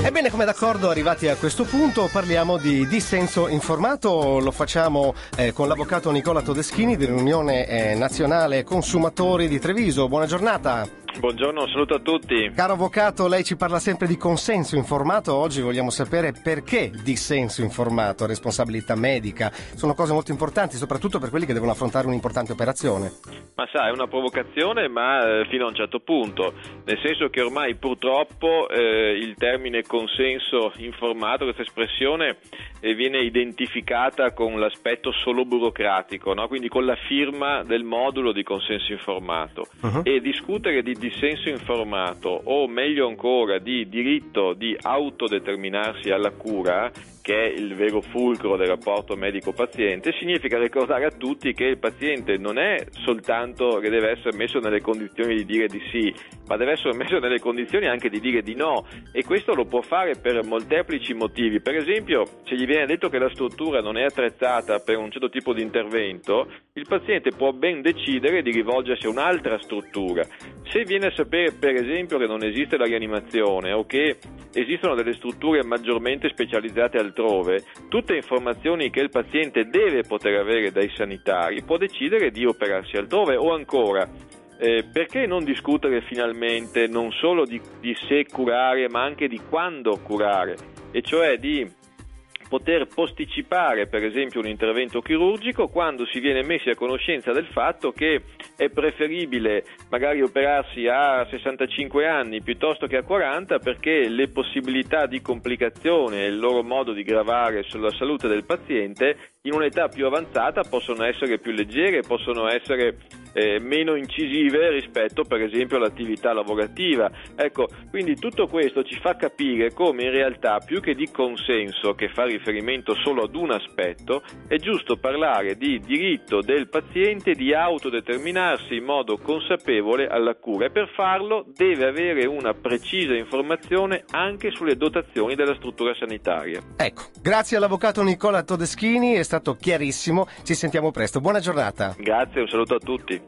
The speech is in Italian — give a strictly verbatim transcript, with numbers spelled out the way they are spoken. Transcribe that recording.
Ebbene, come d'accordo, arrivati a questo punto, parliamo di dissenso informato. Lo facciamo eh, con l'avvocato Nicola Todeschini dell'Unione eh, Nazionale Consumatori di Treviso. Buona giornata. Buongiorno, un saluto a tutti. Caro avvocato, lei ci parla sempre di consenso informato. Oggi vogliamo sapere perché dissenso informato, responsabilità medica. Sono cose molto importanti, soprattutto per quelli che devono affrontare un'importante operazione. Ma sa, è una provocazione, ma eh, fino a un certo punto, nel senso che ormai purtroppo eh, il termine consenso informato, questa espressione eh, viene identificata con l'aspetto solo burocratico, no? Quindi con la firma del modulo di consenso informato. Uh-huh. E discutere di dissenso informato, o meglio ancora di diritto di autodeterminarsi alla cura, che è il vero fulcro del rapporto medico-paziente, significa ricordare a tutti che il paziente non è soltanto che deve essere messo nelle condizioni di dire di sì, ma deve essere messo nelle condizioni anche di dire di no, e questo lo può fare per molteplici motivi. Per esempio, se gli viene detto che la struttura non è attrezzata per un certo tipo di intervento, il paziente può ben decidere di rivolgersi a un'altra struttura. Se viene a sapere, per esempio, che non esiste la rianimazione o che esistono delle strutture maggiormente specializzate altrove, tutte informazioni che il paziente deve poter avere dai sanitari, può decidere di operarsi altrove. O ancora, eh, perché non discutere finalmente non solo di, di se curare, ma anche di quando curare, e cioè di poter posticipare per esempio un intervento chirurgico quando si viene messi a conoscenza del fatto che è preferibile magari operarsi a sessantacinque anni piuttosto che a quaranta, perché le possibilità di complicazione e il loro modo di gravare sulla salute del paziente in un'età più avanzata possono essere più leggere, possono essere eh, meno incisive rispetto per esempio all'attività lavorativa. Ecco, quindi tutto questo ci fa capire come in realtà, più che di consenso che fa riferimento solo ad un aspetto, è giusto parlare di diritto del paziente di autodeterminarsi in modo consapevole alla cura, e per farlo deve avere una precisa informazione anche sulle dotazioni della struttura sanitaria. Ecco, grazie all'avvocato Nicola Todeschini, è stato chiarissimo, ci sentiamo presto, buona giornata. Grazie, un saluto a tutti.